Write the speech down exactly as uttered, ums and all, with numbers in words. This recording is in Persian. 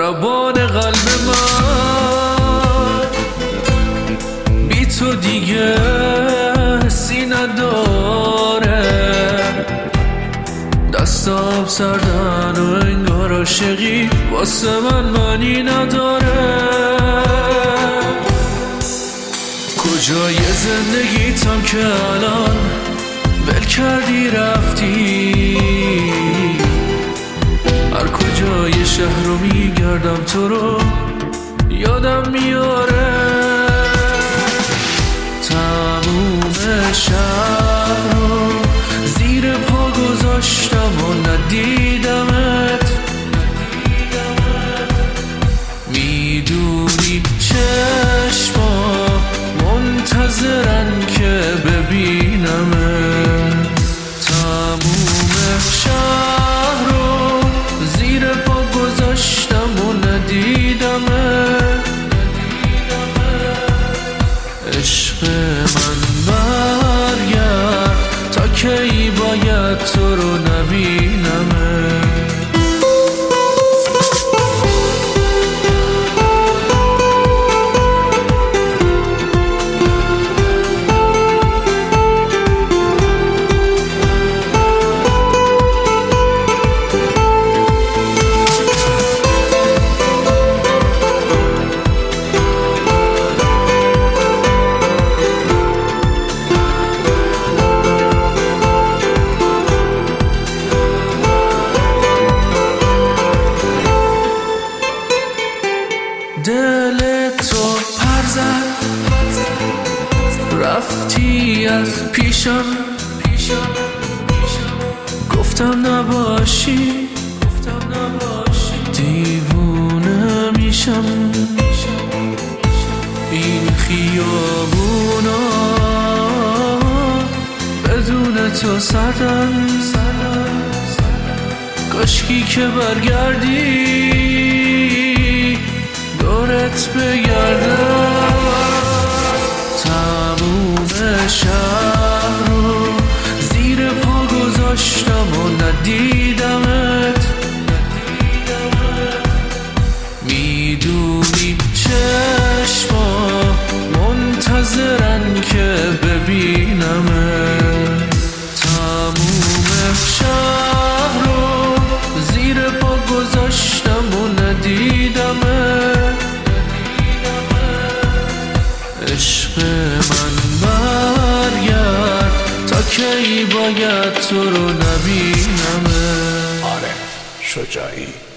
ضربان قلب من بی تو دیگه حسی نداره، دستام سردن و انگار عاشقی واسه من معنی نداره. کجای زندگیتم که الان ول کردی رفتی، هر کجای شهر رو میگردم تو رو یادم میاره. تموم شهر رو زیر پا گذاشتم و ندیدمت، میدونی چشما منتظرن که ببینمت. تموم شهر رو زیر پا گذاشتم و ندیدمت. عشق من برگرد، تا کی باید تو رو نبینمت. دل تو پر زد، رفتی از پیشم، گفتم نباشی دیوونه میشم. این خیابونا بدون تو سردن، کاشکی که برگردی دورت بگردم. تموم شهر رو زیر پا گذاشتم و ندیدمت، میدونی چشما منتظرن که ببینمت. تموم شهر رو زیر پا گذاشتم و ندیدمت. عشق من برگرد، تا کی باید تو رو نبینمت. عارف شجاعی.